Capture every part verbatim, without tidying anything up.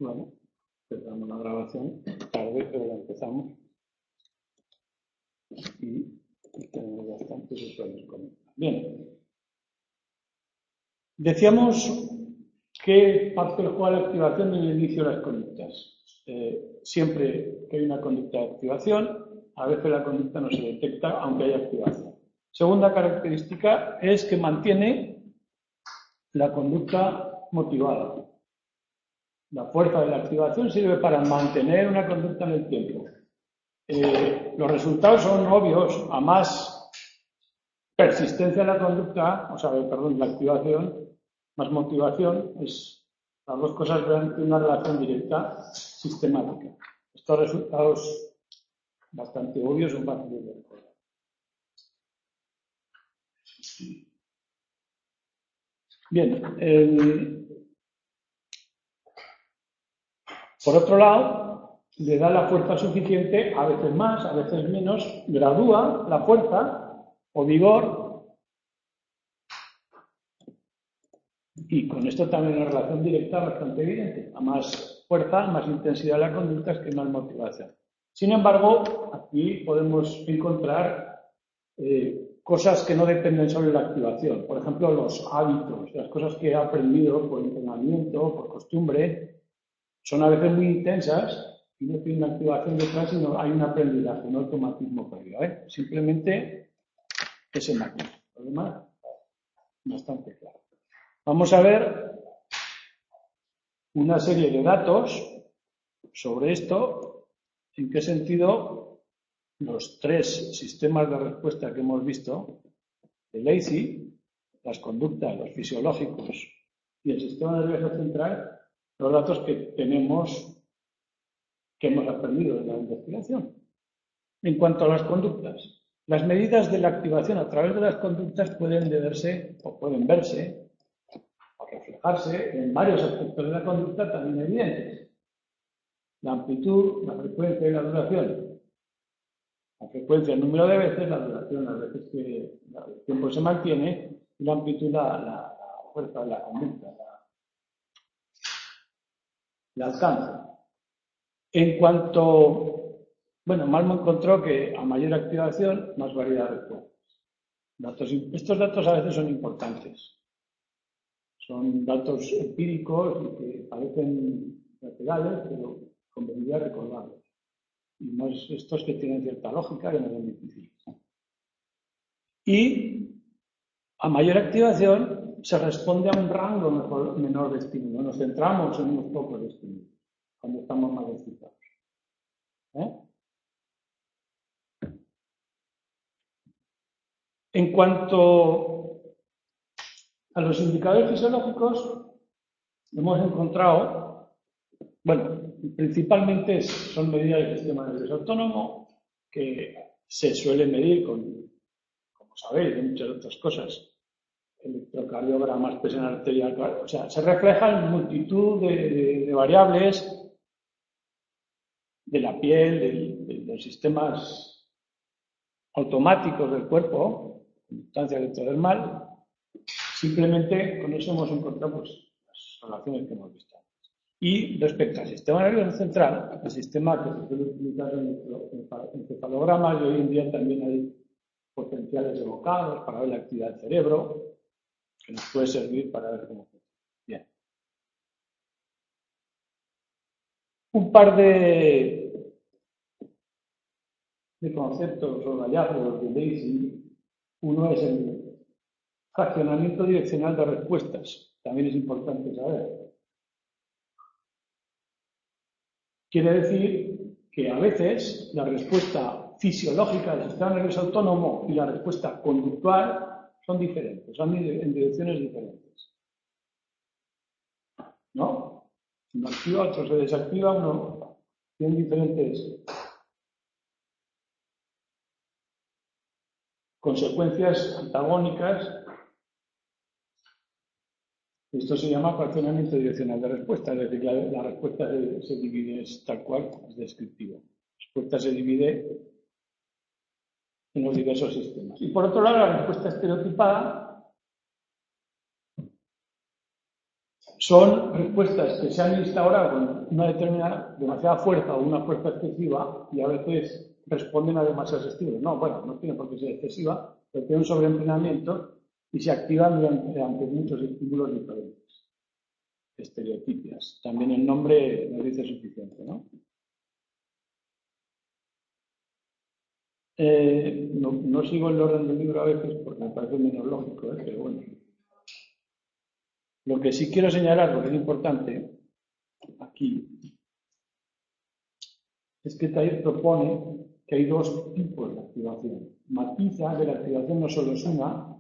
Bueno, empezamos la grabación tarde, pero la empezamos. Y tenemos bastantes usuarios conectados. Bien. Decíamos que parte del juego de la activación del inicio de las conductas. Eh, siempre que hay una conducta de activación, a veces la conducta no se detecta aunque haya activación. Segunda característica es que mantiene la conducta motivada. La fuerza de la activación sirve para mantener una conducta en el tiempo. Eh, los resultados son obvios. A más persistencia en la conducta, o sea, perdón, la activación, más motivación, es, las dos cosas tienen una relación directa sistemática. Estos resultados bastante obvios son fáciles de recordar. Bien, el, por otro lado, le da la fuerza suficiente, a veces más, a veces menos, gradúa la fuerza o vigor, y con esto también una relación directa bastante evidente. A más fuerza, más intensidad de la conducta, es que más motivación. Sin embargo, aquí podemos encontrar eh, cosas que no dependen solo de la activación. Por ejemplo, los hábitos, las cosas que he aprendido por entrenamiento, por costumbre, son a veces muy intensas y no tiene una activación detrás, sino hay un aprendizaje, un automatismo previo. ¿eh? Simplemente ese matiz. Lo demás, bastante claro. Vamos a ver una serie de datos sobre esto, en qué sentido los tres sistemas de respuesta que hemos visto, el Lacey, las conductas, los fisiológicos y el sistema nervioso central, los datos que tenemos, que hemos aprendido de la investigación. En cuanto a las conductas, las medidas de la activación a través de las conductas pueden deberse o pueden verse o reflejarse en varios aspectos de la conducta también evidentes. La amplitud, la frecuencia y la duración. La frecuencia, el número de veces, la duración, las veces que el tiempo se mantiene, y la amplitud, la, la, la fuerza de la conducta, la, el alcance. En cuanto, bueno, Malmo encontró que a mayor activación, más variedad de respuestas. Datos, estos datos a veces son importantes. Son datos empíricos y que parecen laterales, pero convendría recordarlos. Y más estos que tienen cierta lógica y no son difíciles. Y a mayor activación se responde a un rango mejor, menor de estímulos. Nos centramos en unos pocos estímulos cuando estamos más excitados. ¿Eh? En cuanto a los indicadores fisiológicos, hemos encontrado, bueno, principalmente son medidas del sistema nervioso autónomo que se suele medir con, como sabéis, de muchas otras cosas. Electrocardiogramas, presión arterial, o sea, se reflejan en multitud de, de, de variables de la piel, de, de, de los sistemas automáticos del cuerpo, conductancia electrodermal. Simplemente con eso hemos encontrado pues, las relaciones que hemos visto. Y respecto al sistema nervioso central, el sistema que se suele utilizar en el encefalograma, y hoy en día también hay potenciales evocados para ver la actividad del cerebro, que nos puede servir para ver cómo funciona. Bien. Un par de, de conceptos o hallazgos de Lacey. Uno es el fraccionamiento direccional de respuestas. También es importante saber. Quiere decir que a veces la respuesta fisiológica del sistema nervioso autónomo y la respuesta conductual son diferentes, son en direcciones diferentes. ¿No? Uno activa, otro se desactiva, uno tiene diferentes consecuencias antagónicas. Esto se llama fraccionamiento direccional de respuesta, es decir, la, la respuesta se, se divide, es tal cual, es descriptiva. La respuesta se divide en los diversos sistemas. Y por otro lado, la respuesta estereotipada son respuestas que se han instaurado con una determinada, demasiada fuerza o una fuerza excesiva y a veces responden a demasiados estímulos. No, bueno, no tiene por qué ser excesiva, pero tiene un sobreentrenamiento y se activan durante, ante muchos estímulos diferentes. Estereotipias. También el nombre nos dice suficiente, ¿no? Eh, no, no sigo el orden del libro a veces porque me parece menos lógico, ¿eh? Pero bueno. Lo que sí quiero señalar, porque es importante, aquí, es que Tair propone que hay dos tipos de activación. Matiza que la activación no solo es una,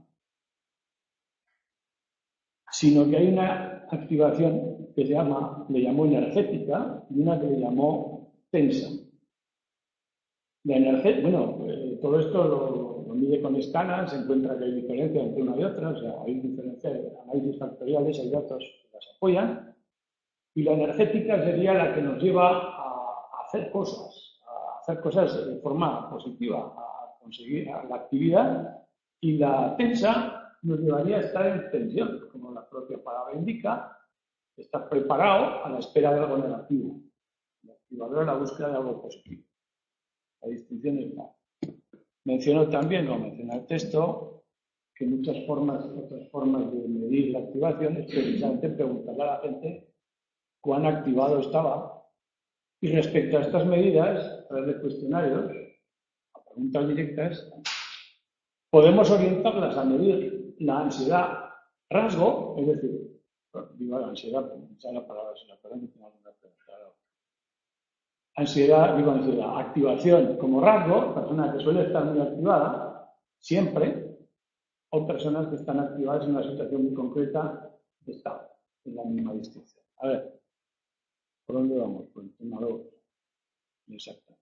sino que hay una activación que se llama, le llamó energética y una que le llamó tensa. La energética, bueno, eh, todo esto lo, lo mide con escalas, se encuentra que hay diferencia entre una y otra, o sea, hay diferencias, análisis factoriales, hay datos que las apoyan, y la energética sería la que nos lleva a hacer cosas, a hacer cosas de forma positiva, a conseguir a la actividad, y la tensa nos llevaría a estar en tensión, como la propia palabra indica, estar preparado a la espera de algo negativo. La activadora es la búsqueda de algo positivo. La distinción es la. Menciono también, como menciona el texto, que muchas formas, otras formas de medir la activación es precisamente preguntarle a la gente cuán activado estaba. Y respecto a estas medidas, a través de cuestionarios, a preguntas directas, podemos orientarlas a medir la ansiedad rasgo, es decir, digo la ansiedad, pensar la palabra, si la palabra no tiene alguna pregunta. Ansiedad, digo ansiedad, activación como rasgo, persona que suele estar muy activada, siempre, o personas que están activadas en una situación muy concreta de estado, en la misma distinción. A ver, ¿por dónde vamos? Por el tema dos. Exacto.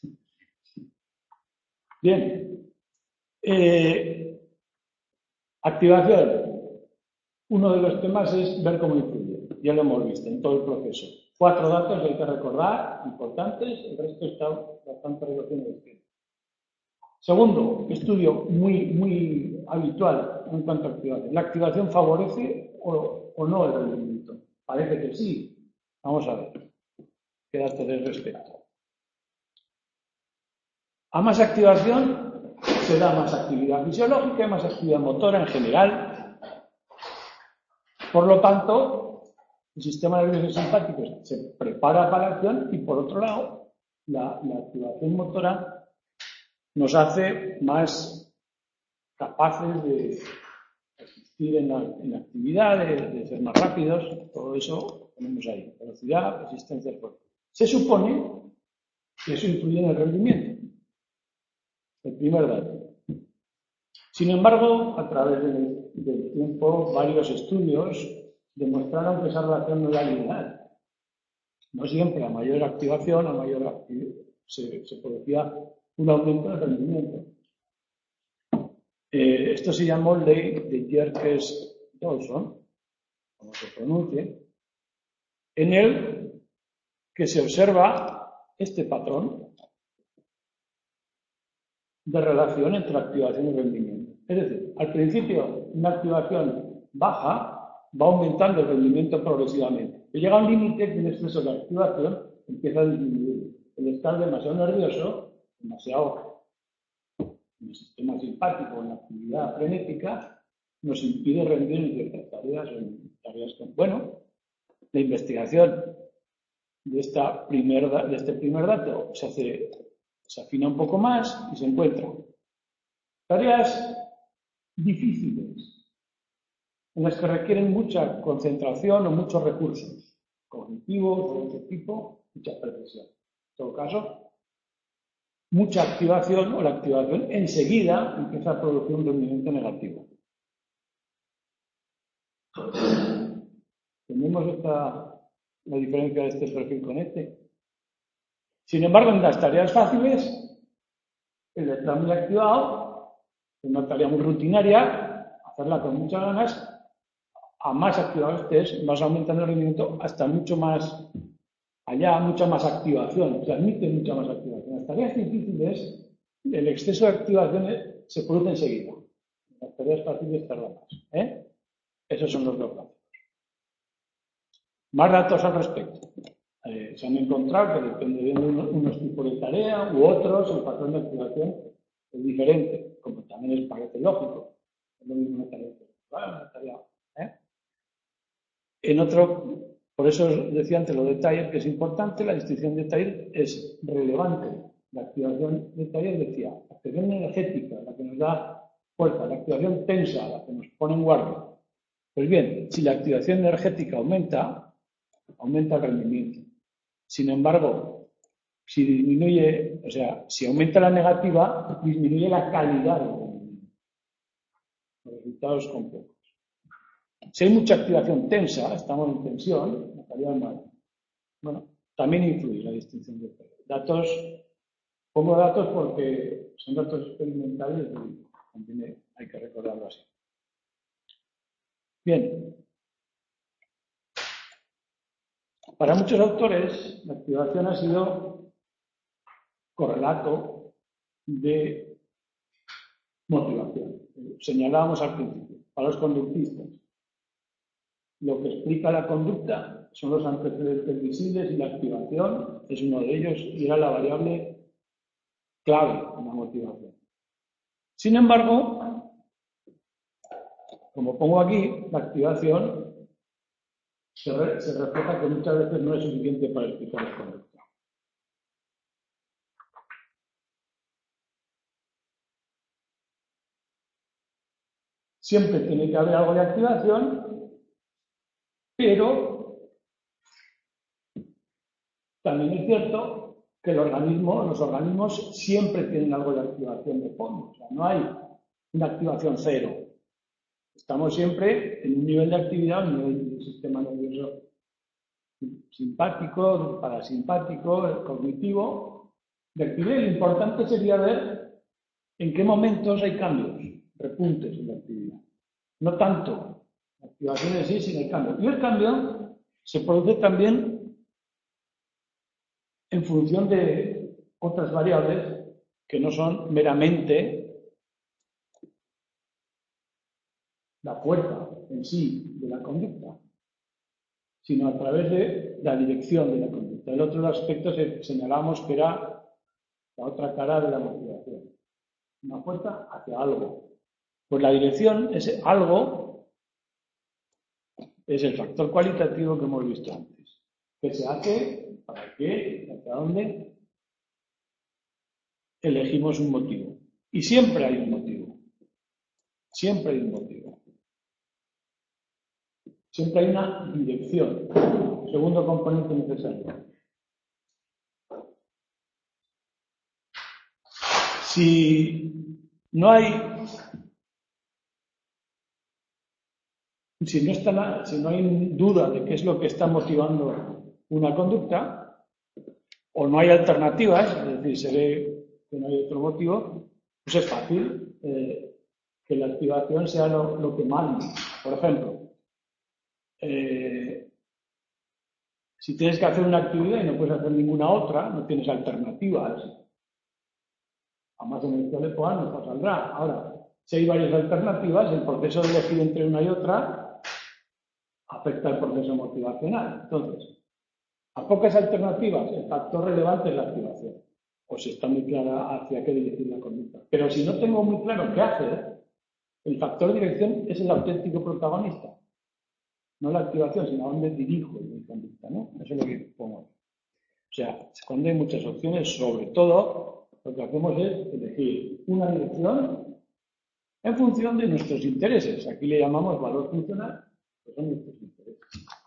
Bien. Eh, activación. Uno de los temas es ver cómo influye. Ya lo hemos visto en todo el proceso. Cuatro datos que hay que recordar, importantes, el resto está bastante relacionado con el tiempo. Segundo, estudio muy, muy habitual en cuanto a activación. ¿La activación favorece o, o no el rendimiento? Parece que sí. Vamos a ver qué datos al respecto. A más activación se da más actividad fisiológica y más actividad motora en general. Por lo tanto, el sistema nervioso simpático se prepara para la acción y, por otro lado, la, la activación motora nos hace más capaces de asistir en la, en la actividad, de, de ser más rápidos. Todo eso tenemos ahí. Velocidad, resistencia al cuerpo. Se supone que eso influye en el rendimiento. El primer dato. Sin embargo, a través del, del tiempo, varios estudios demostraron que esa relación no era lineal. No siempre a mayor activación, a mayor actividad, se, se producía un aumento del rendimiento. Eh, esto se llamó ley de Yerkes-Dawson, como se pronuncie, en el que se observa este patrón de relación entre activación y rendimiento. Es decir, al principio, una activación baja va aumentando el rendimiento progresivamente. Y llega a un límite que en exceso de activación empieza a disminuir. El estar demasiado nervioso, demasiado en el sistema simpático, en la actividad frenética, nos impide rendir en ciertas tareas o en tareas con. Bueno, la investigación de, esta primer, de este primer dato se hace. Se afina un poco más y se encuentran tareas difíciles en las que requieren mucha concentración o muchos recursos cognitivos o de otro tipo, mucha precisión. En todo caso, mucha activación o la activación enseguida empieza a producir un rendimiento negativo. ¿Tenemos esta, la diferencia de este perfil con este? Sin embargo, en las tareas fáciles, el estar muy activado, una tarea muy rutinaria, hacerla con muchas ganas, a más activado estés, vas aumentando el rendimiento hasta mucho más allá, mucha más activación, se admite mucha más activación. En las tareas difíciles, el exceso de activación se produce enseguida. En las tareas fáciles tarda más. ¿eh? Esos son los dos datos. Más datos al respecto. Eh, se han encontrado que dependiendo de unos, unos tipos de tarea u otros, el patrón de activación es diferente, como también es, parece lógico. Es lo mismo una tarea intelectual, una tarea. ¿eh? En otro, por eso decía antes lo de Taller, que es importante, la distinción de Taller es relevante. La activación de Taller decía, la activación energética, la que nos da fuerza, la activación tensa, la que nos pone en guardia. Pues bien, si la activación energética aumenta, aumenta el rendimiento. Sin embargo, si disminuye, o sea, si aumenta la negativa, disminuye la calidad del rendimiento. Los resultados son pocos. Si hay mucha activación tensa, estamos en tensión, la calidad es mala. Bueno, también influye la distinción de datos. Pongo datos porque son datos experimentales y también hay que recordarlo así. Bien. Para muchos autores, la activación ha sido correlato de motivación. Señalábamos al principio. Para los conductistas, lo que explica la conducta son los antecedentes visibles y la activación es uno de ellos y era la variable clave en la motivación. Sin embargo, como pongo aquí, la activación se, re, se refleja que muchas veces no es suficiente para explicar la conducta. Siempre tiene que haber algo de activación, pero también es cierto que el organismo, los organismos siempre tienen algo de activación de fondo. O sea, no hay una activación cero. Estamos siempre en un nivel de actividad, un nivel del sistema nervioso simpático, parasimpático, cognitivo, de actividad. Lo importante sería ver en qué momentos hay cambios, repuntes en la actividad. No tanto la activación en sí, sino el cambio. Y el cambio se produce también en función de otras variables que no son meramente la fuerza en sí de la conducta, sino a través de la dirección de la conducta. El otro aspecto señalamos que era la otra cara de la motivación, una fuerza hacia algo. Pues la dirección, ese algo, es el factor cualitativo que hemos visto antes. ¿Qué se hace? ¿Para qué? ¿Hacia dónde? Elegimos un motivo. Y siempre hay un motivo. Siempre hay un motivo. Siempre hay una dirección. Segundo componente necesario. Si no hay, si no, está, si no hay duda de qué es lo que está motivando una conducta, o no hay alternativas, es decir, se ve que no hay otro motivo, pues es fácil eh, que la activación sea lo, lo que mande. Por ejemplo, eh, si tienes que hacer una actividad y no puedes hacer ninguna otra, no tienes alternativas, además en el teléfono no saldrá. Ahora, si hay varias alternativas, el proceso de elegir entre una y otra afecta al proceso motivacional. Entonces, a pocas alternativas, el factor relevante es la activación. O si está muy clara hacia qué dirigir la conducta. Pero si no tengo muy claro qué hacer, el factor dirección es el auténtico protagonista. No la activación, sino a dónde dirijo mi conducta, ¿no? Eso es lo que pongo. O sea, cuando hay muchas opciones, sobre todo, lo que hacemos es elegir una dirección en función de nuestros intereses. Aquí le llamamos valor funcional, que son nuestros intereses.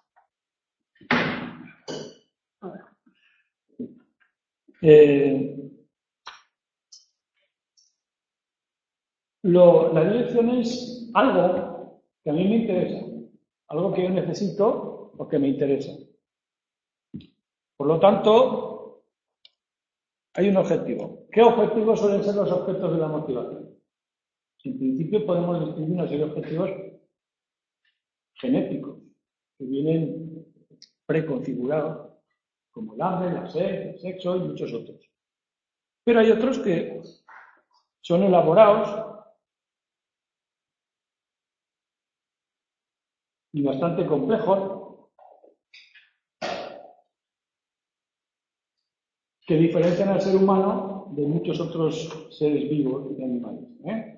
Eh, lo, la dirección es algo que a mí me interesa, algo que yo necesito o que me interesa. Por lo tanto, hay un objetivo. ¿Qué objetivos suelen ser los objetos de la motivación? En principio podemos distinguir una serie de objetivos genéticos que vienen preconfigurados, como el hambre, la sed, el sexo y muchos otros. Pero hay otros que son elaborados y bastante complejos que diferencian al ser humano de muchos otros seres vivos y animales. ¿eh?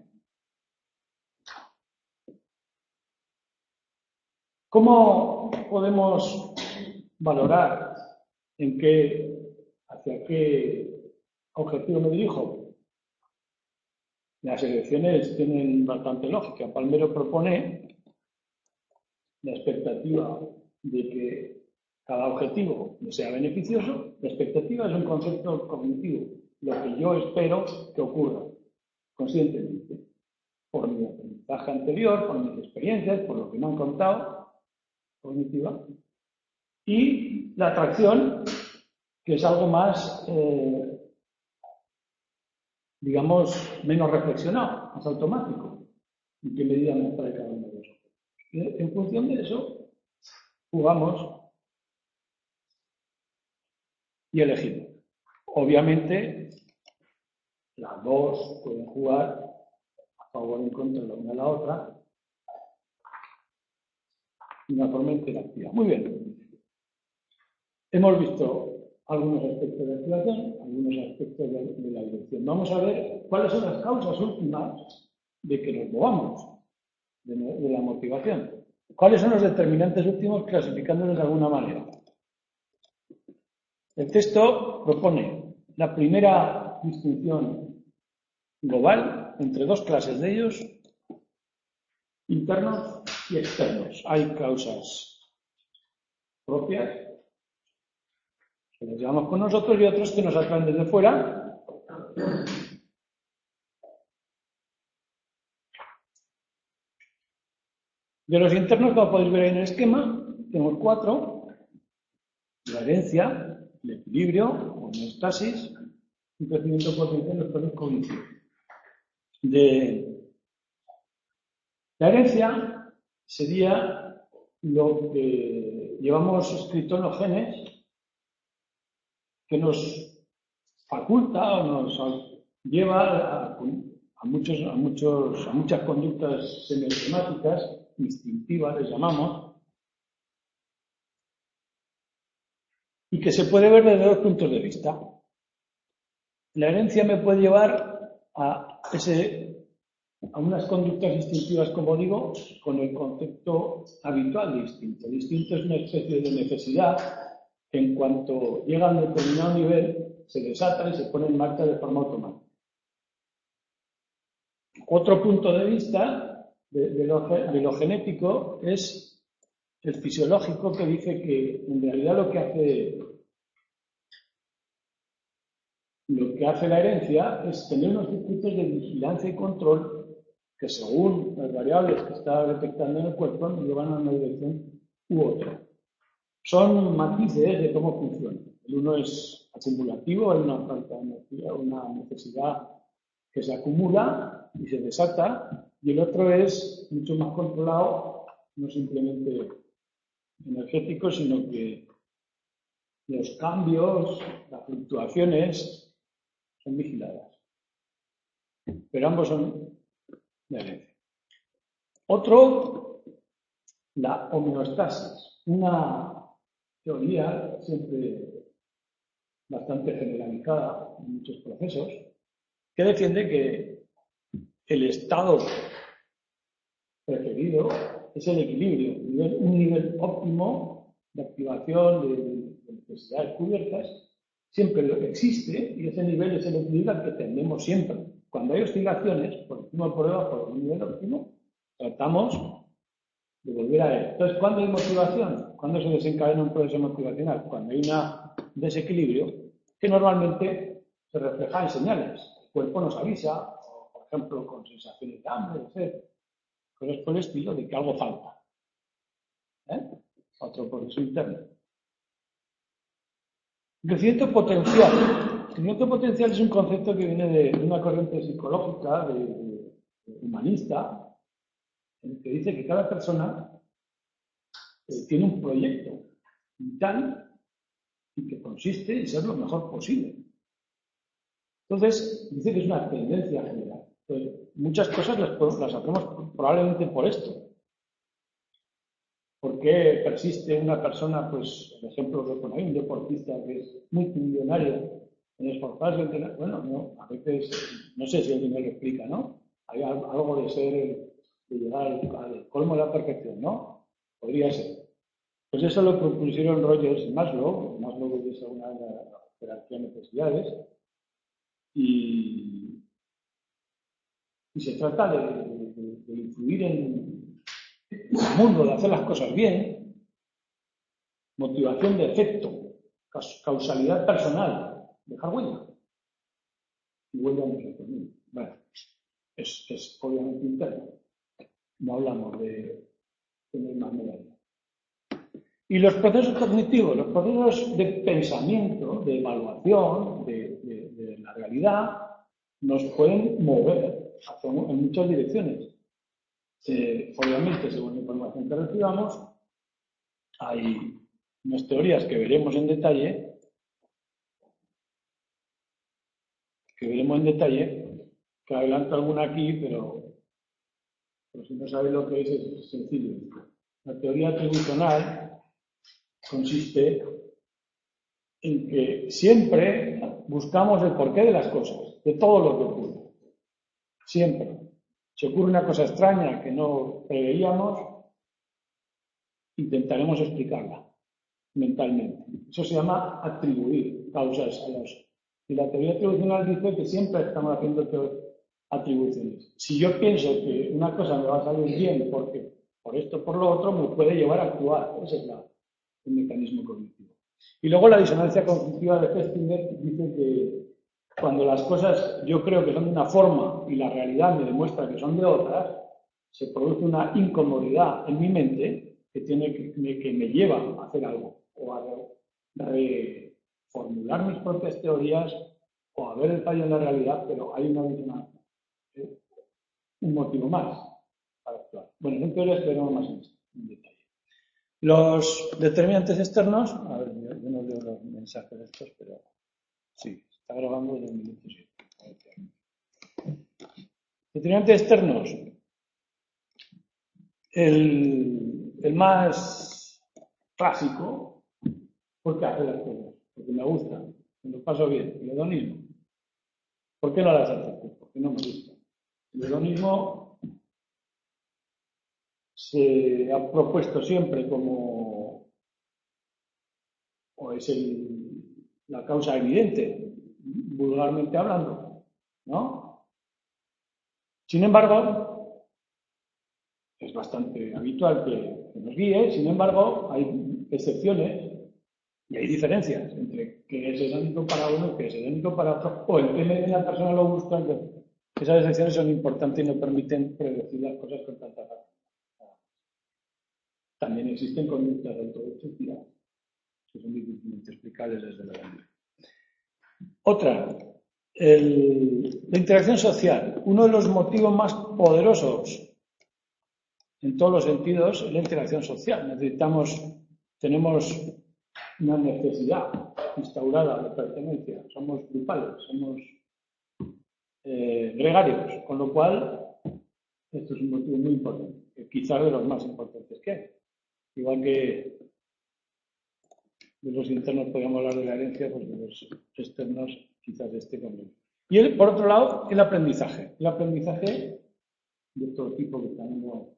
¿Cómo podemos valorar en qué, hacia qué objetivo me dirijo? Las elecciones tienen bastante lógica. Palmero propone la expectativa de que cada objetivo me sea beneficioso. La expectativa es un concepto cognitivo, lo que yo espero que ocurra conscientemente, por mi aprendizaje anterior, por mis experiencias, por lo que me han contado, cognitiva. Y la atracción, que es algo más, eh, digamos, menos reflexionado, más automático. ¿En qué medida me trae cada uno de nosotros? En función de eso, jugamos y elegimos. Obviamente, las dos pueden jugar a favor y en contra de la una a la otra de una forma interactiva. Muy bien. Hemos visto algunos aspectos de la activación, algunos aspectos de, de la dirección. Vamos a ver cuáles son las causas últimas de que nos movamos, de, de la motivación. ¿Cuáles son los determinantes últimos clasificándolos de alguna manera? El texto propone la primera distinción global entre dos clases de ellos, internos y externos. Hay causas propias, que las llevamos con nosotros, y otros que nos atraen desde fuera. De los internos, como podéis ver en el esquema, tenemos cuatro: la herencia, el equilibrio, homeostasis, un crecimiento potencial en los procesos cognitivos. De la herencia sería lo que llevamos escrito en los genes, que nos faculta o nos lleva a, a, muchos, a, muchos, a muchas conductas semiautomáticas, instintivas les llamamos, y que se puede ver desde dos puntos de vista. La herencia me puede llevar a, ese, a unas conductas instintivas, como digo, con el concepto habitual de instinto. El instinto es una especie de necesidad que, en cuanto llega a un determinado nivel, se desata y se pone en marcha de forma automática. Otro punto de vista de, de, lo, de lo genético es el fisiológico, que dice que en realidad lo que hace lo que hace la herencia es tener unos circuitos de vigilancia y control que, según las variables que está detectando en el cuerpo, nos llevan a una dirección u otra. Son matices de cómo funciona. El uno es acumulativo, hay una falta de energía, una necesidad que se acumula y se desata, y el otro es mucho más controlado, no simplemente energético, sino que los cambios, las fluctuaciones son vigiladas. Pero ambos son de herencia. Otro, la homeostasis, una teoría siempre bastante generalizada en muchos procesos, que defiende que el estado preferido es el equilibrio, un nivel óptimo de activación de, de necesidades cubiertas, siempre lo que existe, y ese nivel es el equilibrio al que tendemos siempre. Cuando hay oscilaciones, por encima o por debajo de un nivel óptimo, tratamos de volver a él. Entonces, ¿cuándo hay motivación? ¿Cuándo se desencadena un proceso motivacional? Cuando hay un desequilibrio que normalmente se refleja en señales. El cuerpo nos avisa, por ejemplo, con sensaciones de hambre, de sed, cosas por el estilo, de que algo falta. ¿Eh? Otro proceso interno. Crecimiento potencial. Crecimiento potencial es un concepto que viene de una corriente psicológica, de, de, de humanista, en el que dice que cada persona eh, tiene un proyecto vital y que consiste en ser lo mejor posible. Entonces, dice que es una tendencia general. Entonces, muchas cosas las, las hacemos probablemente por esto. ¿Por qué persiste una persona, pues, por ejemplo, que pone ahí, un deportista que es multimillonario en esforzarse, en tener, bueno, no, a veces, no sé si alguien me lo explica, ¿no? Hay algo de ser, de llegar al, al colmo de la perfección, ¿no? Podría ser. Pues eso lo propusieron Rogers y Maslow. Maslow es una de las jerarquía de necesidades. Y, y se trata de, de, de influir en el mundo, de hacer las cosas bien. Motivación de efecto, causalidad personal, dejar huella. Y huella no se termina. Bueno, es, es obviamente interno. No hablamos de tener más medallas. Y los procesos cognitivos, los procesos de pensamiento, de evaluación de, de, de la realidad, nos pueden mover hacia, en muchas direcciones. Eh, obviamente, según la información que recibamos, hay unas teorías que veremos en detalle, que veremos en detalle, que adelanto alguna aquí, pero, pero si no sabéis lo que es, es sencillo. La teoría atribucional consiste en que siempre buscamos el porqué de las cosas, de todo lo que ocurre. Siempre. Si ocurre una cosa extraña que no preveíamos, intentaremos explicarla mentalmente. Eso se llama atribuir causas a los. Y la teoría atribucional dice que siempre estamos haciendo atribuciones. Si yo pienso que una cosa me va a salir bien porque por esto por lo otro, me puede llevar a actuar. Ese es la, el mecanismo cognitivo. Y luego la disonancia cognitiva de Festinger dice que cuando las cosas yo creo que son de una forma y la realidad me demuestra que son de otras, se produce una incomodidad en mi mente que, tiene que, que me lleva a hacer algo o a reformular mis propias teorías o a ver el fallo en la realidad, pero hay una disonancia, ¿eh? Un motivo más para actuar. Bueno, en teorías veremos más en, en detalle. Los determinantes externos, a ver, yo, yo no leo los mensajes estos, pero sí, está grabando dos minutos. Sí. Determinantes externos. El, el más clásico, ¿por qué hace las cosas? Porque me gusta, me lo paso bien, el hedonismo. ¿Por qué no las hace? Porque no me gusta. El hedonismo se ha propuesto siempre como, o es el, la causa evidente, vulgarmente hablando, ¿no? Sin embargo, es bastante habitual que, que nos guíe, sin embargo, hay excepciones y hay diferencias entre que es hedónico para uno y que es hedónico para otro, o el que media persona lo busca. Esas excepciones son importantes y no permiten predecir las cosas con tanta facilidad. También existen conductas autodestructivas que son difícilmente explicables desde la realidad. Otra, el, la interacción social. Uno de los motivos más poderosos en todos los sentidos es la interacción social. Necesitamos, tenemos una necesidad instaurada de pertenencia. Somos grupales, somos eh, gregarios, con lo cual esto es un motivo muy importante, quizás de los más importantes que hay. Igual que de los internos podríamos hablar de la herencia, pues de los externos quizás este también. Y el, por otro lado, el aprendizaje. El aprendizaje de todo tipo que también lo,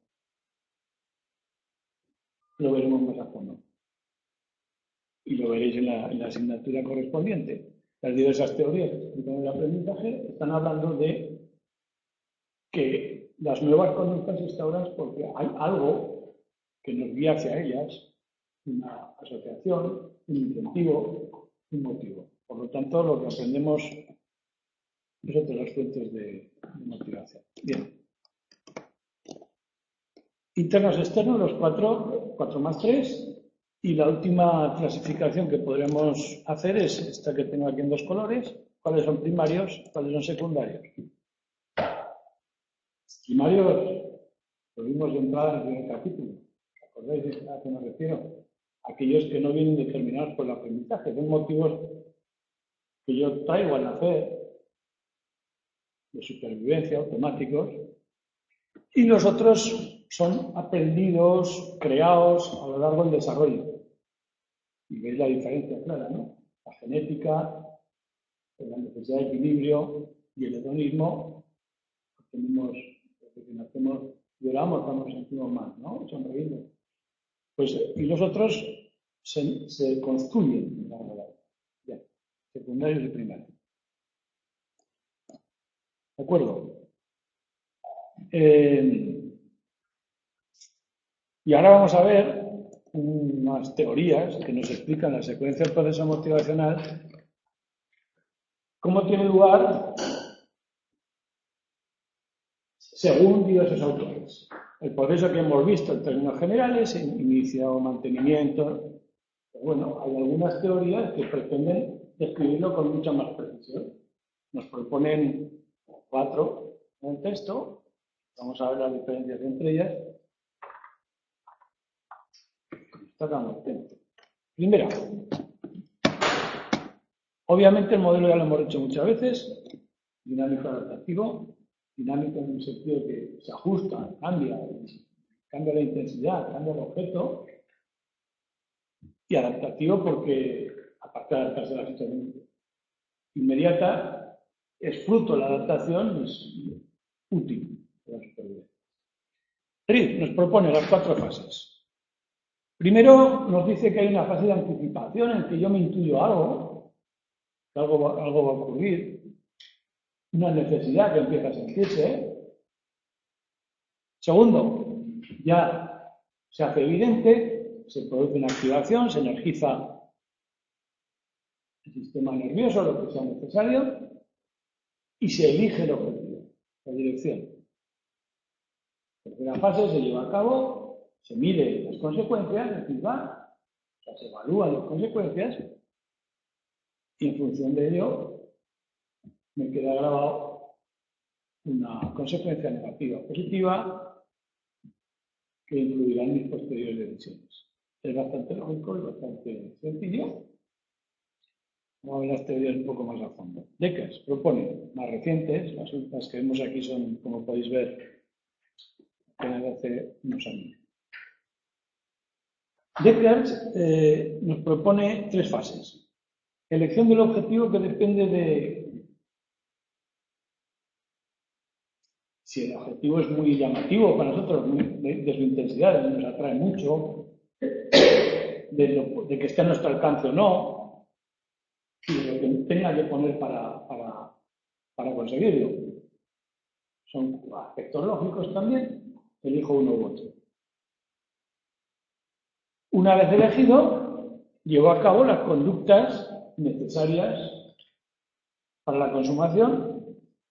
lo veremos más a fondo. Y lo veréis en la, en la asignatura correspondiente. Las diversas teorías que explican el aprendizaje están hablando de que las nuevas conductas se instauran porque hay algo que nos guía hacia ellas, una asociación, un incentivo, un motivo. Por lo tanto, lo que aprendemos es otra de las fuentes de, de motivación. Bien. Internos externos, los cuatro, cuatro más tres. Y la última clasificación que podremos hacer es esta que tengo aquí en dos colores. ¿Cuáles son primarios? ¿Cuáles son secundarios? Primarios, lo vimos de entrada en el primer capítulo. ¿Acordáis a qué me refiero? Aquellos que no vienen determinados por el aprendizaje, son motivos que yo traigo al nacer, de supervivencia, automáticos, y los otros son aprendidos, creados a lo largo del desarrollo. Y veis la diferencia clara, ¿no? La genética, la necesidad de equilibrio y el hedonismo, tenemos, desde que nacemos, lloramos cuando nos sentimos mal, ¿no? Sonreímos. Pues, y los otros se, se construyen en la realidad. Bien, secundarios y primarios. ¿De acuerdo? Eh, y ahora vamos a ver unas teorías que nos explican la secuencia del proceso motivacional, cómo tiene lugar según diversos autores. El proceso que hemos visto en términos generales, inicio o mantenimiento. Pero bueno, hay algunas teorías que pretenden describirlo con mucha más precisión. Nos proponen cuatro en el texto. Vamos a ver las diferencias entre ellas. Tratamos el tema. Primera, obviamente el modelo ya lo hemos hecho muchas veces, dinámico adaptativo, dinámico en el sentido que se ajusta, cambia, cambia la intensidad, cambia el objeto, y adaptativo porque, aparte de adaptarse a la situación inmediata, es fruto de la adaptación, es útil para la supervivencia. RID nos propone las cuatro fases. Primero nos dice que hay una fase de anticipación en que yo me intuyo algo, que algo va, algo va a ocurrir, una necesidad que empieza a sentirse. Segundo, ya se hace evidente, se produce una activación, se energiza el sistema nervioso, lo que sea necesario, y se elige el objetivo, la dirección. La primera fase se lleva a cabo, se mide las consecuencias, es decir, va, o sea, se evalúan las consecuencias, y en función de ello me queda grabado una consecuencia negativa o positiva que influirá en mis posteriores decisiones. Es bastante lógico y bastante sencillo. Vamos a ver las teorías un poco más a fondo. Deckers propone más recientes, las últimas que vemos aquí son, como podéis ver, de hace unos años. Deckers eh, nos propone tres fases. Elección del objetivo que depende de si el objetivo es muy llamativo para nosotros, muy, de, de su intensidad, de nos atrae mucho, de, lo, de que esté a nuestro alcance o no, y de lo que tenga que poner para, para, para conseguirlo. Son aspectos lógicos también, elijo uno u otro. Una vez elegido, llevo a cabo las conductas necesarias para la consumación,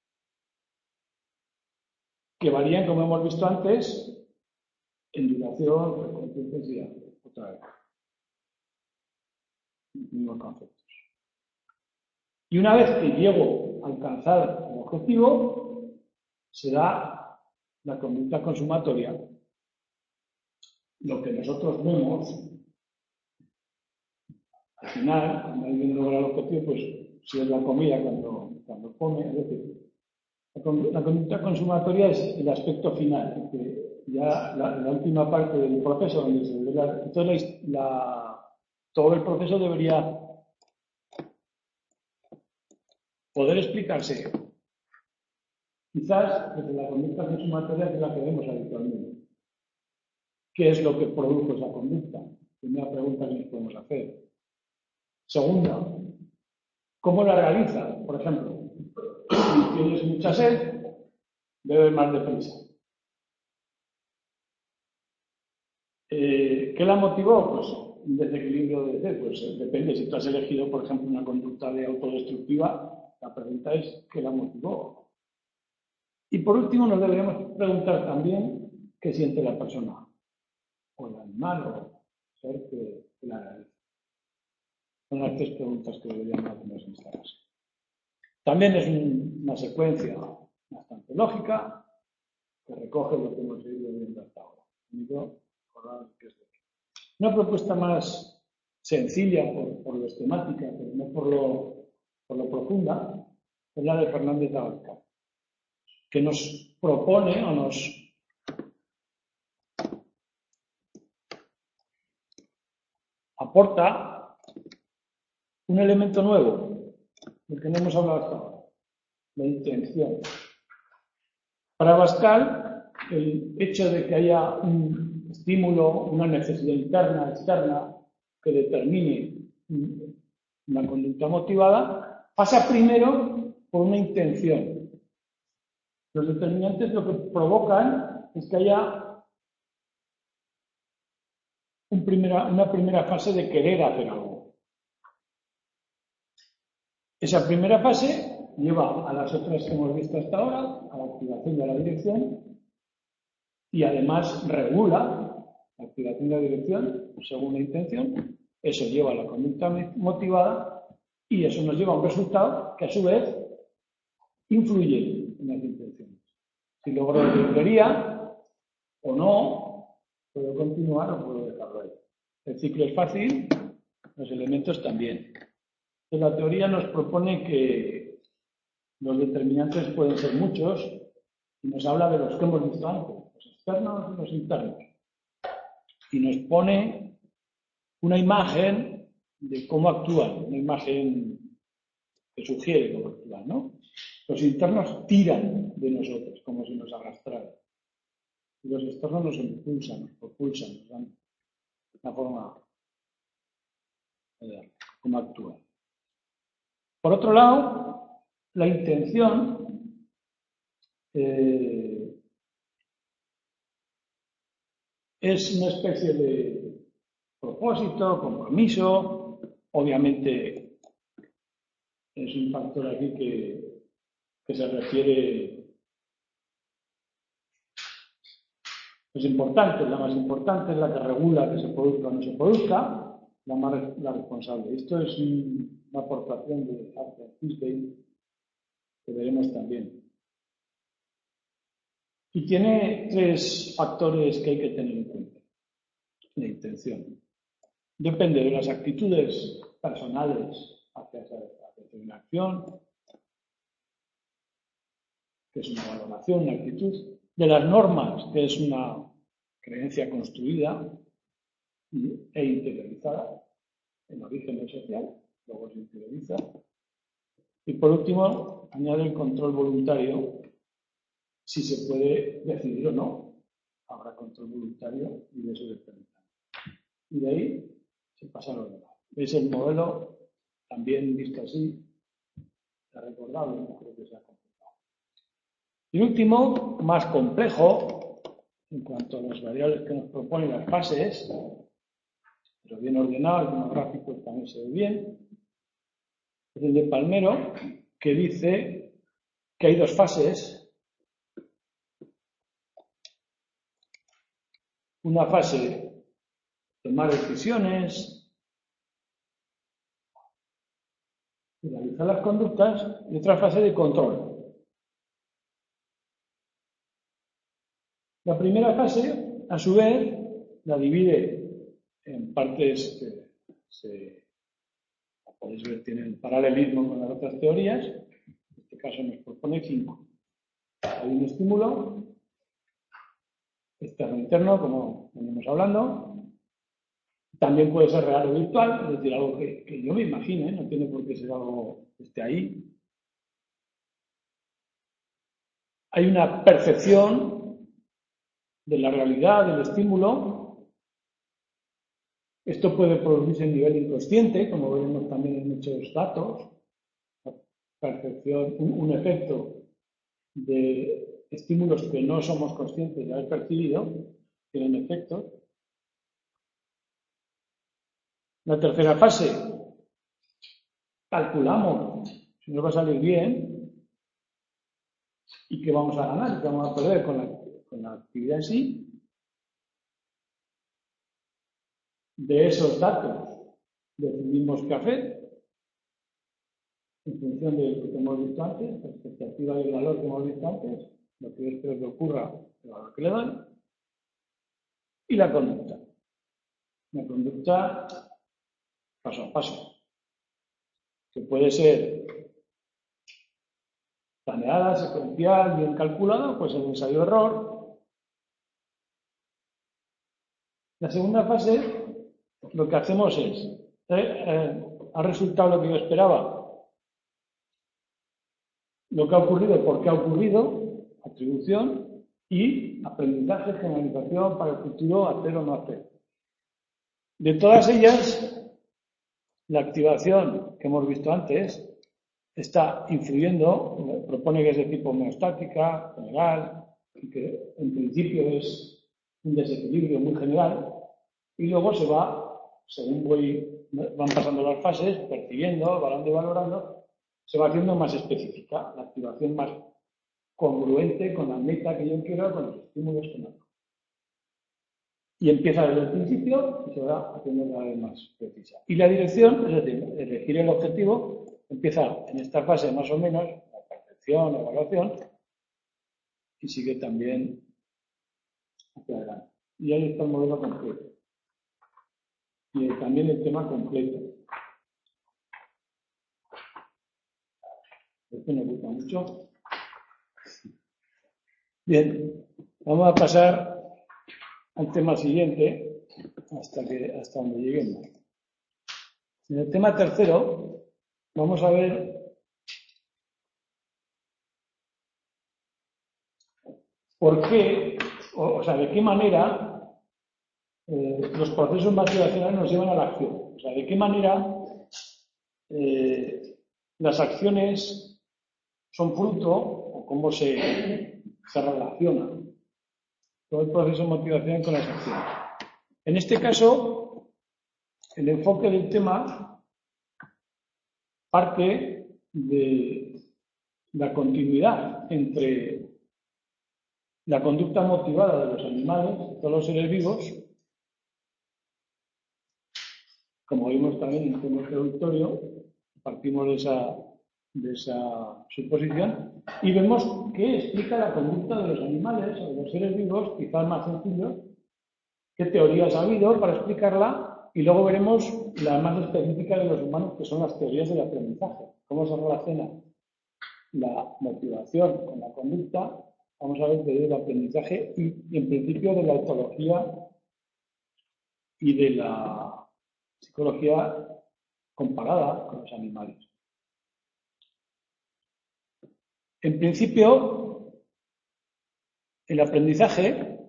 que varían, como hemos visto antes, en duración, frecuencia, intensidad. Otra vez. Mismos conceptos. Y una vez que llego a alcanzar el objetivo, se da la conducta consumatoria. Lo que nosotros vemos, al final, cuando alguien logra el objetivo, pues si es la comida cuando, cuando come, es decir, la conducta consumatoria es el aspecto final, que ya la, la última parte del proceso donde se ve la, entonces la, todo el proceso debería poder explicarse quizás desde la conducta consumatoria, que es la que vemos habitualmente. ¿Qué es lo que produjo esa conducta? Primera pregunta que nos podemos hacer. Segunda, ¿cómo la realiza? Por ejemplo, si tienes mucha sed, bebes más deprisa. Eh, ¿Qué la motivó? Pues un desequilibrio de sed. Pues eh, depende. Si tú has elegido, por ejemplo, una conducta de autodestructiva, la pregunta es ¿qué la motivó? Y por último, nos deberíamos preguntar también qué siente la persona, o el animal, o el ser que, que la realiza. Son las tres preguntas que deberíamos hacernos en esta clase. También es un, una secuencia bastante lógica que recoge lo que hemos ido viendo hasta ahora. Una propuesta más sencilla por, por lo esquemática, pero no por lo, por lo profunda, es la de Fernández Abascal, que nos propone o nos aporta un elemento nuevo lo que no hemos hablado hasta ahora, la intención. Para Pascal, el hecho de que haya un estímulo, una necesidad interna, externa, que determine una conducta motivada, pasa primero por una intención. Los determinantes lo que provocan es que haya un primera, una primera fase de querer hacer algo. Esa primera fase lleva a las otras que hemos visto hasta ahora, a la activación de la dirección, y además regula la activación de la dirección según la intención. Eso lleva a la conducta motivada y eso nos lleva a un resultado que a su vez influye en las intenciones. Si logro lo que quería o no, puedo continuar o puedo dejarlo ahí. El ciclo es fácil, los elementos también. En la teoría nos propone que los determinantes pueden ser muchos y nos habla de los que hemos visto antes, los externos y los internos. Y nos pone una imagen de cómo actúan, una imagen que sugiere cómo actúan, ¿no? Los internos tiran de nosotros, como si nos arrastraran. Y los externos nos impulsan, nos propulsan, nos dan la forma de ver cómo actúan. Por otro lado, la intención eh, es una especie de propósito, compromiso. Obviamente es un factor aquí que, que se refiere, es importante, la más importante, es la que regula que se produzca o no se produzca, la más la responsable. Esto es un, una aportación de Arthur Fishbein que veremos también. Y tiene tres factores que hay que tener en cuenta. La intención. Depende de las actitudes personales hacia, hacia una acción, que es una valoración, una actitud, de las normas, que es una creencia construida e interiorizada en origen social, luego se interioriza. Y por último, añade el control voluntario, si se puede decidir o no. Habrá control voluntario y de eso depende. Y de ahí se pasa a lo demás. Es el modelo, también visto así, se ha recordado, no creo que sea complicado. Y último, más complejo, en cuanto a las variables que nos proponen las fases, pero bien ordenado, el gráfico también se ve bien, es el de Palmero, que dice que hay dos fases. Una fase de tomar decisiones, de realizar las conductas, y otra fase de control. La primera fase, a su vez, la divide en partes que se, como podéis ver, tienen paralelismo con las otras teorías. En este caso nos propone cinco. Hay un estímulo externo interno, como venimos hablando. También puede ser real o virtual, es decir, algo que, que yo me imagine, no tiene por qué ser algo que esté ahí. Hay una percepción de la realidad, del estímulo. Esto puede producirse a nivel inconsciente, como veremos también en muchos datos. La percepción, un, un efecto de estímulos que no somos conscientes de haber percibido, tienen efectos. La tercera fase, calculamos si nos va a salir bien y qué vamos a ganar, qué vamos a perder con la, con la actividad en sí. De esos datos decidimos qué hacer en función de lo que hemos visto antes, la expectativa y el valor que hemos visto antes, lo que yo espero que ocurra, el valor que le doy, y la conducta. La conducta paso a paso, que puede ser planeada, secuencial, bien calculada, pues el ensayo-error. La segunda fase, lo que hacemos es, eh, eh, ¿ha resultado lo que yo esperaba? lo que ha ocurrido, por qué ha ocurrido, atribución, y aprendizaje, generalización para el futuro, hacer o no hacer. De todas ellas, la activación que hemos visto antes está influyendo, propone que es de tipo homeostática, general, y que en principio es un desequilibrio muy general, y luego se va, según voy, van pasando las fases, percibiendo, valorando y valorando, se va haciendo más específica, la activación más congruente con la meta que yo quiero, con los estímulos que no. Y empieza desde el principio y se va haciendo cada vez más precisa. Y la dirección, es decir, elegir el objetivo, empieza en esta fase más o menos, la percepción, la evaluación, y sigue también hacia adelante. Y ahí está el modelo completo. Y también el tema completo. Esto me gusta mucho. Bien, vamos a pasar al tema siguiente hasta, que, hasta donde lleguemos. En el tema tercero vamos a ver por qué, o, o sea, de qué manera eh, los procesos motivacionales nos llevan a la acción. O sea, de qué manera eh, las acciones son fruto o cómo se, se relaciona todo el proceso motivacional con las acciones. En este caso, el enfoque del tema parte de la continuidad entre la conducta motivada de los animales, de todos los seres vivos, como vimos también en el tema introductorio, partimos de esa, de esa suposición y vemos que explica la conducta de los animales o de los seres vivos, quizás más sencillo, qué teorías ha habido para explicarla, y luego veremos la más específica de los humanos, que son las teorías del aprendizaje, cómo se relaciona la motivación con la conducta. Vamos a ver del aprendizaje y, y en principio de la etología y de la psicología comparada con los animales. En principio, el aprendizaje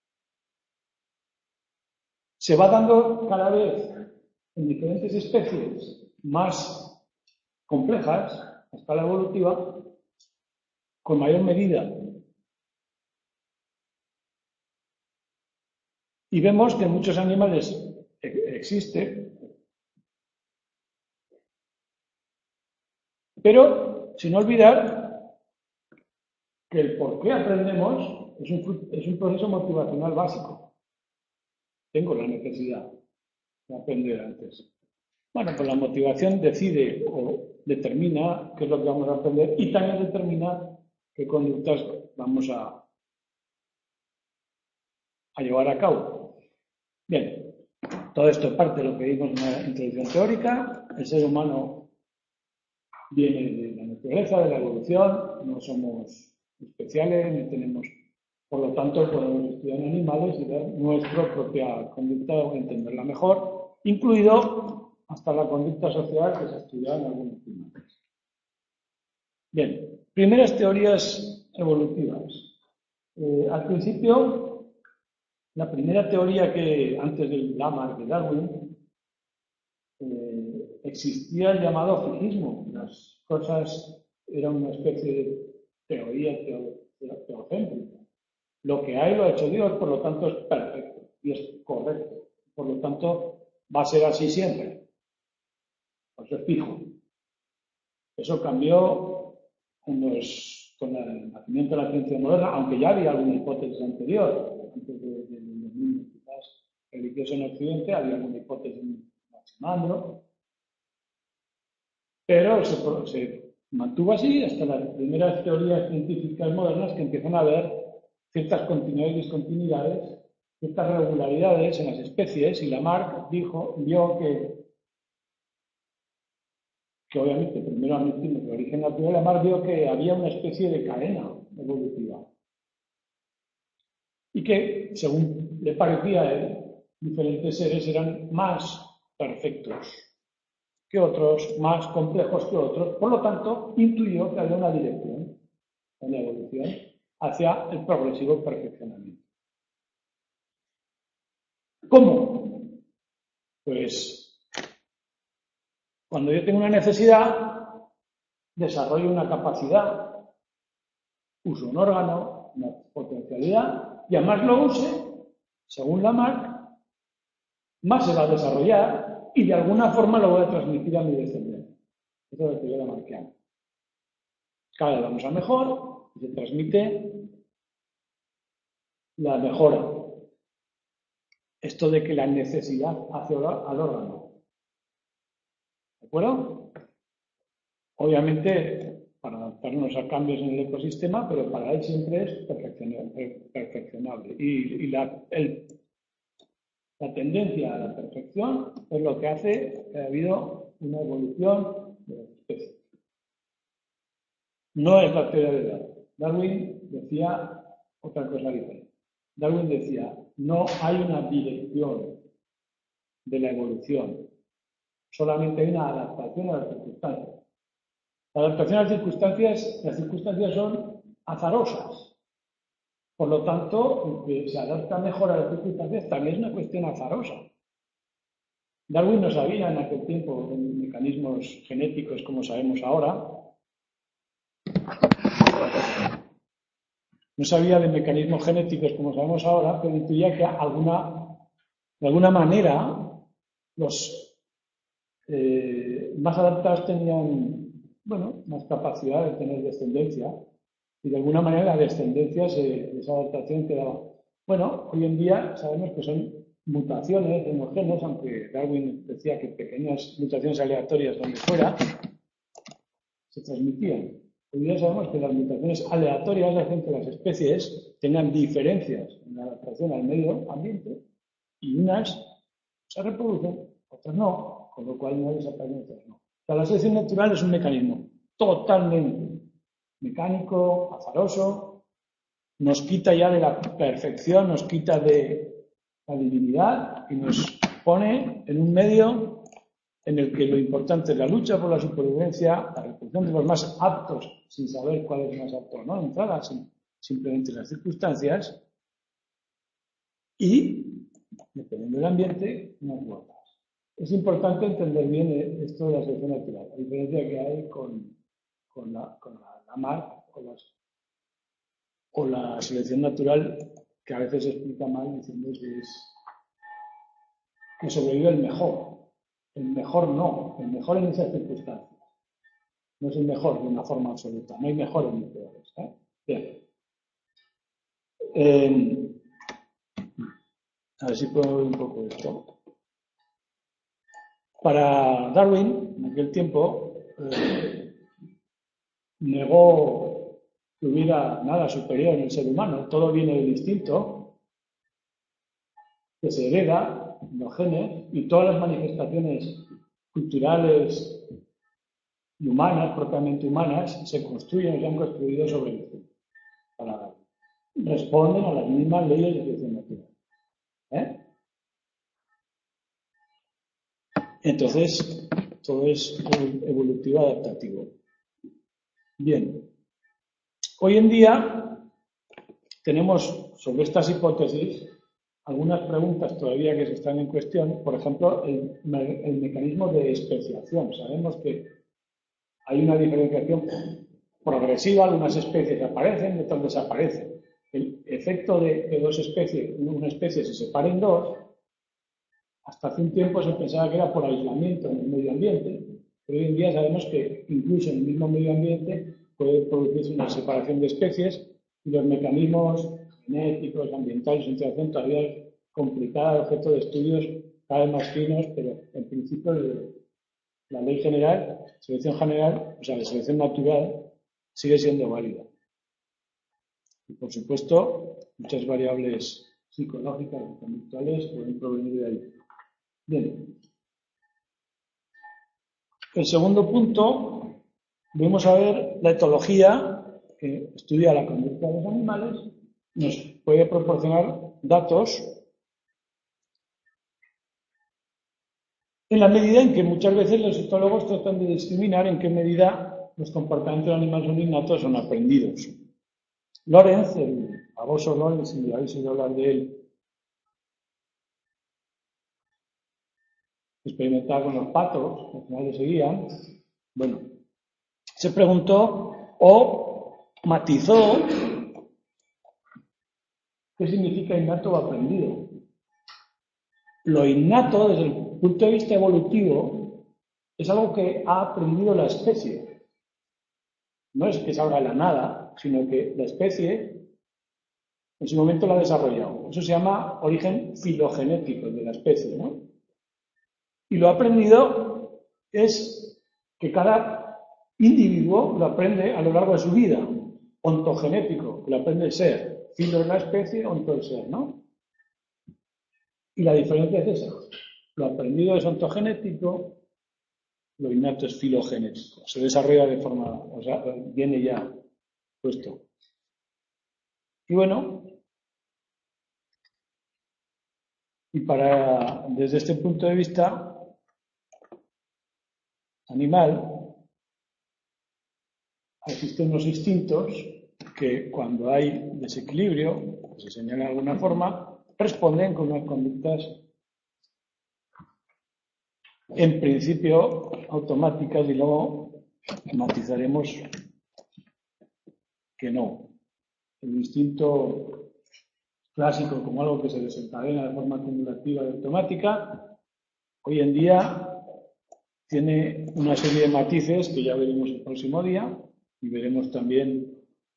se va dando cada vez en diferentes especies más complejas, a escala evolutiva, con mayor medida. Y vemos que en muchos animales existe, pero sin olvidar que el por qué aprendemos es un, es un proceso motivacional básico. Tengo la necesidad de aprender antes. Bueno, pues la motivación decide o determina qué es lo que vamos a aprender y también determina qué conductas vamos a, a llevar a cabo. Bien, todo esto parte de lo que vimos en la introducción teórica. El ser humano viene de la naturaleza, de la evolución, no somos especiales, ni tenemos, por lo tanto, podemos estudiar animales y ver nuestra propia conducta o entenderla mejor, incluido hasta la conducta social que se ha estudiado en algunos primates. Bien, primeras teorías evolutivas. Eh, al principio, la primera teoría que, antes del Lamarck de Darwin, eh, existía el llamado fijismo. Las cosas eran una especie de teoría teo, teocéntrica. Lo que hay lo ha hecho Dios, por lo tanto es perfecto y es correcto. Por lo tanto, va a ser así siempre. Por eso es fijo. Eso cambió con, los, con el nacimiento de la ciencia moderna, aunque ya había alguna hipótesis anterior. Antes del de, de, dominio quizás religioso en Occidente, había alguna hipótesis Maximandro, pero se, se mantuvo así hasta las primeras teorías científicas modernas, que empiezan a ver ciertas continuidades y discontinuidades, ciertas regularidades en las especies, y Lamarck dijo, vio que, que obviamente, primero admitimos el origen natural, Lamarck vio que había una especie de cadena evolutiva y que, según le parecía a él, diferentes seres eran más perfectos que otros, más complejos que otros. Por lo tanto, intuyó que había una dirección en la evolución hacia el progresivo perfeccionamiento. ¿Cómo? Pues cuando yo tengo una necesidad, desarrollo una capacidad, uso un órgano, una potencialidad, y a más lo use, según Lamarck, más se va a desarrollar y de alguna forma lo voy a transmitir a mi descendencia. Eso es lo que yo lamarckiano. Cada vez vamos a mejor y se transmite la mejora. Esto de que la necesidad hace al órgano. ¿De acuerdo? Obviamente, para adaptarnos a cambios en el ecosistema, pero para él siempre es perfeccionable. perfeccionable. Y, y la, el, la tendencia a la perfección es lo que hace que ha habido una evolución de las especies. No es la teoría de Darwin. Darwin decía otra cosa diferente. Darwin decía, no hay una dirección de la evolución, solamente hay una adaptación a las circunstancias. La adaptación a las circunstancias, las circunstancias son azarosas. Por lo tanto, el que se adapta mejor a las circunstancias también es una cuestión azarosa. Darwin no sabía en aquel tiempo de mecanismos genéticos como sabemos ahora. No sabía de mecanismos genéticos como sabemos ahora, pero intuía que alguna, de alguna manera los eh, más adaptados tenían, bueno, más capacidad de tener descendencia y de alguna manera la descendencia se, esa adaptación quedaba. Bueno, hoy en día sabemos que son mutaciones en los genes, aunque Darwin decía que pequeñas mutaciones aleatorias donde fuera se transmitían. Hoy día sabemos que las mutaciones aleatorias hacen que las especies tengan diferencias en la adaptación al medio ambiente y unas se reproducen, otras no, con lo cual no desaparecen, otras no. O sea, la selección natural es un mecanismo totalmente mecánico, azaroso, nos quita ya de la perfección, nos quita de la divinidad y nos pone en un medio en el que lo importante es la lucha por la supervivencia, la reproducción de los más aptos, sin saber cuál es más apto o no, entrada, simplemente las circunstancias, y, dependiendo del ambiente, unas cuotas. Es importante entender bien esto de la selección natural, la diferencia que hay con, con la, con la, la mar o, las, o la selección natural, que a veces se explica mal diciendo que es que sobrevive el mejor. El mejor no, el mejor en esas circunstancias. No es el mejor de una forma absoluta, no hay mejores ni peores. ¿eh? Bien. Eh, a ver si puedo ver un poco esto. Para Darwin, en aquel tiempo, eh, negó que hubiera nada superior en el ser humano, todo viene del instinto, que se hereda en los genes, y todas las manifestaciones culturales y humanas, propiamente humanas, se construyen y se han construido sobre el instinto. Para, responden a las mismas leyes de selección natural. ¿Eh? Entonces, todo es evolutivo adaptativo. Bien. Hoy en día tenemos sobre estas hipótesis algunas preguntas todavía que se están en cuestión. Por ejemplo, el, el mecanismo de especiación. Sabemos que hay una diferenciación progresiva, algunas especies aparecen, otras desaparecen. El efecto de que dos especies, una especie se separe en dos, hasta hace un tiempo se pensaba que era por aislamiento en el medio ambiente, pero hoy en día sabemos que incluso en el mismo medio ambiente puede producirse una separación de especies y los mecanismos genéticos, ambientales, de interacción todavía es complicada, objeto de estudios cada vez más finos, pero en principio la ley general, selección general, o sea, la selección natural, sigue siendo válida. Y por supuesto, muchas variables psicológicas y conductuales pueden provenir de ahí. Bien. El segundo punto, vamos a ver la etología, que estudia la conducta de los animales, nos puede proporcionar datos en la medida en que muchas veces los etólogos tratan de discriminar en qué medida los comportamientos del animal son innatos o son aprendidos. Lorenz, el famoso Lorenz, si habéis oído hablar de él, experimentaba con los patos, que al final le seguían, bueno, se preguntó o matizó qué significa innato o aprendido. Lo innato, desde el punto de vista evolutivo, es algo que ha aprendido la especie. No es que salga de la nada, sino que la especie en su momento lo ha desarrollado. Eso se llama origen filogenético de la especie, ¿no? Y lo aprendido es que cada individuo lo aprende a lo largo de su vida. Ontogenético, que lo aprende el ser. Filo es la especie, onto el ser, ¿no? Y la diferencia es esa. Lo aprendido es ontogenético, lo innato es filogenético. Se desarrolla de forma, o sea, viene ya puesto. Y bueno, y para, desde este punto de vista animal, existen unos instintos que cuando hay desequilibrio, que se señala de alguna forma, responden con unas conductas en principio automáticas y luego matizaremos que no. El instinto clásico como algo que se desencadena de forma acumulativa y automática, hoy en día tiene una serie de matices que ya veremos el próximo día y veremos también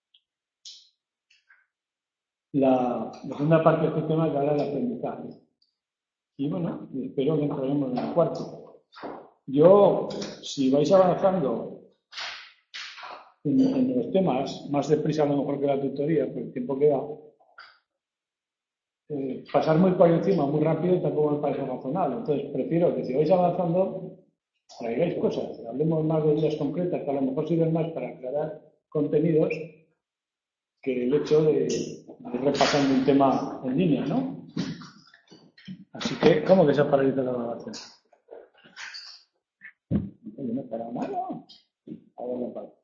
la, la segunda parte de este tema que habla del aprendizaje. Y bueno, espero que entraremos en el cuarto. Yo, si vais avanzando en, en los temas, más deprisa a lo mejor que la tutoría, por el tiempo que da, eh, pasar muy por encima, muy rápido, tampoco me parece razonable. Entonces, prefiero que si vais avanzando, traigáis cosas, hablemos más de ideas concretas, que a lo mejor sirven más para aclarar contenidos que el hecho de, de ir repasando un tema en línea, ¿no? Así que, ¿cómo que se ha paralizado la grabación? Oye, no para nada. A ver, no para.